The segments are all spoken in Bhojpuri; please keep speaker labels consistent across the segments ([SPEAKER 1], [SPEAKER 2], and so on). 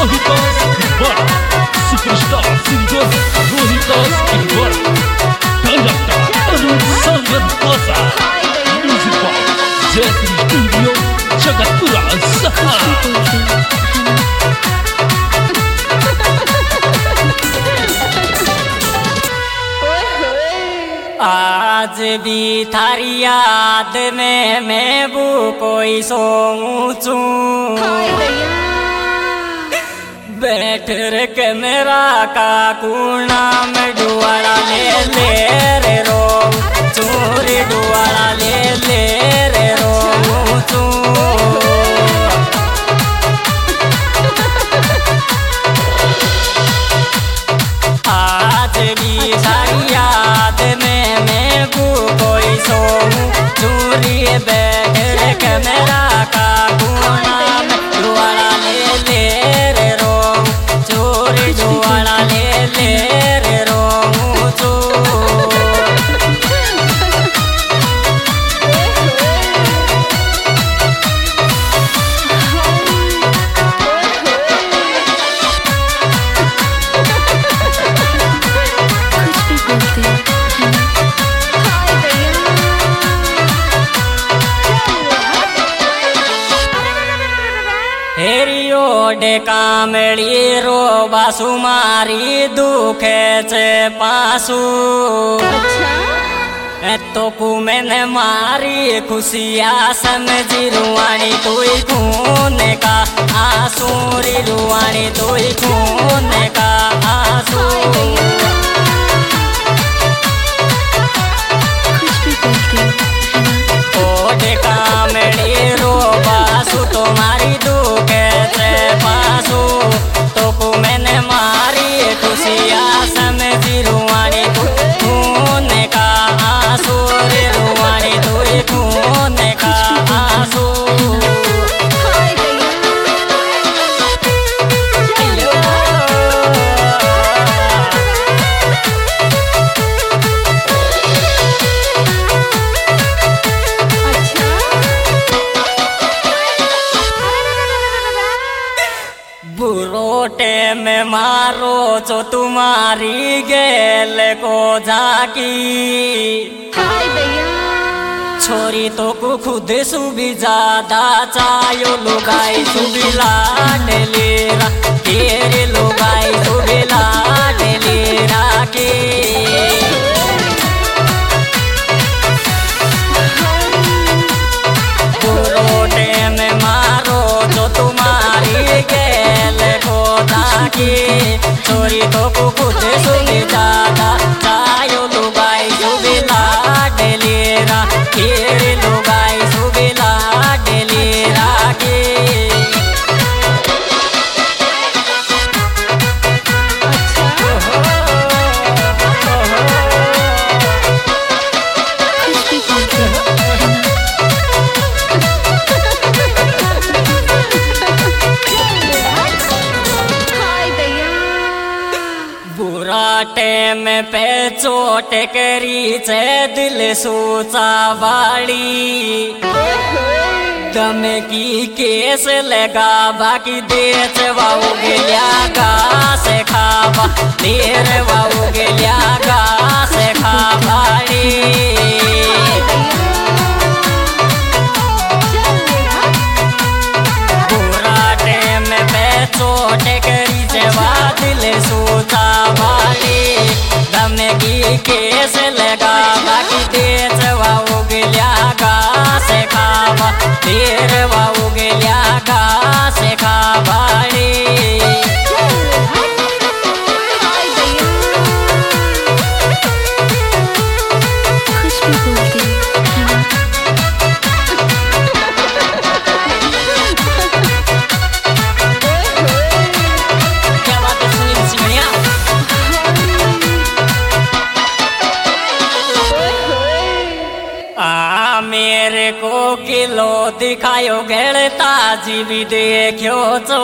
[SPEAKER 1] Rohitas Iqbal, Superstar Singer Rohitas Iqbal, Director Arun Sangat Music by Jeffrey Studio Jagatpura Saha.
[SPEAKER 2] आज भी थारी याद में मैं वो कोई सोचूं, बैठ रे कैमरा का कूना में डुआड़ा ले रे रो चूरी डुआड़ा ले रे रो चू। आज भी थारी याद में मैं वो कोई सोऊं, चूरी बैठ रे कैमरा का कूना में डुआड़ा ले रे रो चूरी डुआड़ा ले रे रो चू। हेरियो डे कामड़ी रो बासुमारी दुखे चे पासू, तो कुमेने मारी खुशिया समझी रुआनी तुई खून का आसूरी रुआनी तुई खून का आंसू। ओडे कामड़ी रो बासु तुम्हारी दुखे से पासू, तो कुमेने मारी खुशिया समझी रुआनी खून का आंसू रे रुआनी तुई खून का आंसू। बुरोटे में मारो जो तुम्हारी गेल को जाकी, छोरी तो को खुद सुबी ज्यादा चायो लुगाई सुबी लाडलेरा तेरे लुगाई सुबी लाडलेरा के। बुरोटे में मारो जो तुम्हारी गेल को जाकी, छोरी तो को खुद सुबी ज्यादा चायो लुगाई सुबी लाडलेरा तेरे लुगाई सुबी लाडलेरा के। टाइम पे चोट करी चे दिल सोचा वाली, दम की केस लगा बाकी देच वाऊ गया घास खावा देर वाऊ गया घास खावाड़ी। पूरा टाइम पे चोट करी चे वा दिल सोचा वाली, दम की केस लगा बाकी देच वाऊ गया घास खावा देर वाऊ गया घास खावाड़ी। मेरे को किलो दिखायो गड़ता जी भी देखो तो,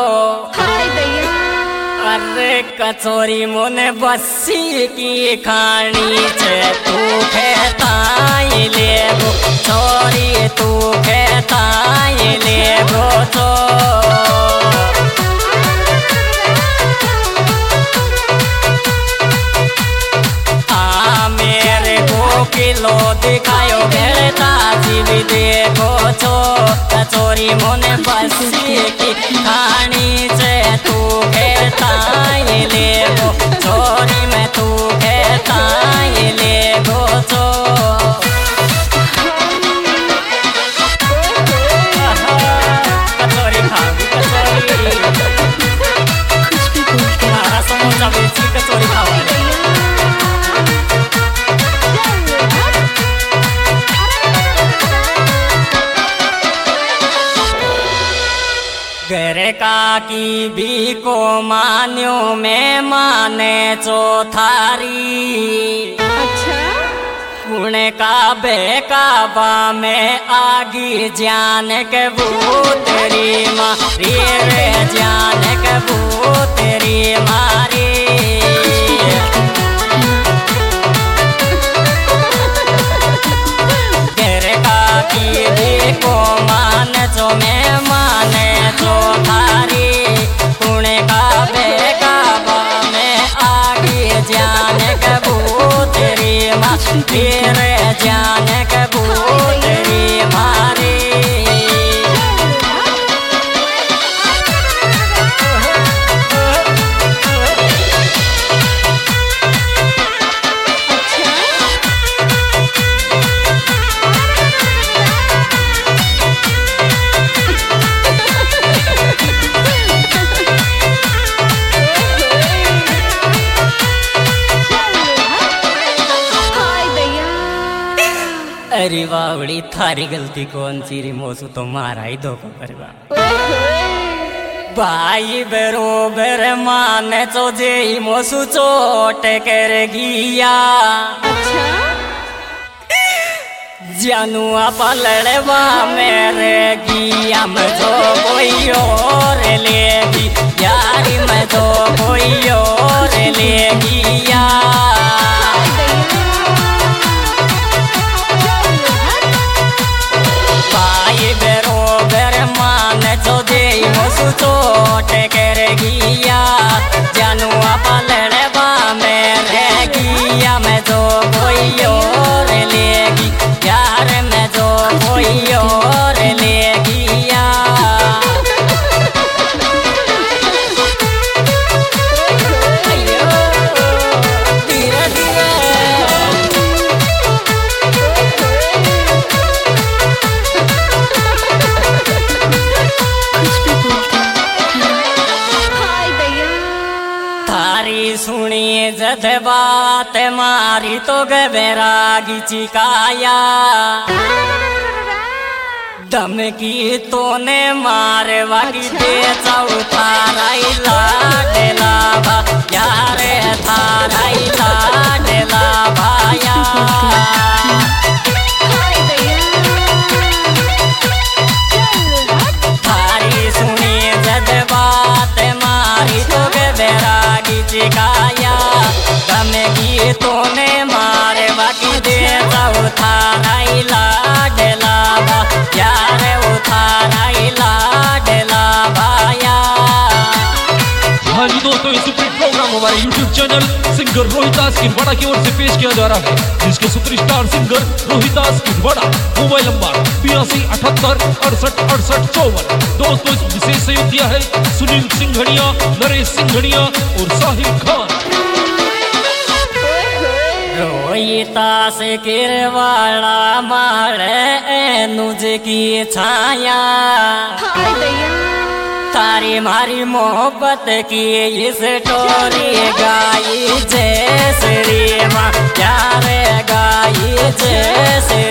[SPEAKER 2] अरे कचोरी मोने बस्सी की खानी छे तू खेताई लेगो छोरी तू खेताई लेगो तो। दिखायो भेड़ता जीवी देखो छो कचोरी मोने बसी की खानी से तू खेता ये लेगो चोरी में तू खेता ये लेगो छो कचोरी खाओगी कचोरी समोसा बेची कचोरी खाओगी घर का की भी को मान्यो में माने चौथारी पुणे का बेकाबा में आगी जान के भूतरी मारी रे जान के भूतरी मारी घर का की भी को मान जो में माने जो थारी पुणे का बेकाबा में आगी जान के भूतरी मारी रे जान के भूतरी मारी अरे वावड़ी थारी गलती कौन सी री मोसू तो मारा ही धोखा करवा भाई बरोबर माने तो जे मोसू चोट कर गिया जानू आप लड़वा मेरे गिया मैं जो कोई और लेगी यारी मैं जो कोई और लेगिया बरोबर मान जो दे मोसू चोट कर गिया जानू आप लड़वा मेरे गिया मैं जो कोई और लेगी यार मैं जो कोई और लेगिया धीरे धीरे सुनिए जद बात मारी तो गबेरागी चिकाया धमकी तोने मारवा की दे चौथाराई लाडला भा यारे थाराई लाडला भाया थारी सुनिए जद बात मारी तो गबेरागी चिकाया धमकी तोने मारे बाकी दे उठाराई लाडला भा यारे उठाराई लाडला भाया।
[SPEAKER 1] हाँ जी दोस्तों, ये सुपर प्रोग्राम हमारे YouTube channel singer Rohitas Kinwara की ओर से पेश किया जा रहा है, जिसके superstar singer Rohitas Kinwara. Mobile number 82 78 68 68 54। दोस्तों इस विशेष सहयोग किया है सुनील सिंघड़िया, नरेश सिंघड़िया और साहिल खान।
[SPEAKER 2] रोहितास किरवाड़ा मारे नुज की छाया, तारी मारी मोहब्बत की इस स्टोरी गाई जय श्री माँ, प्यारे गाई जय श्री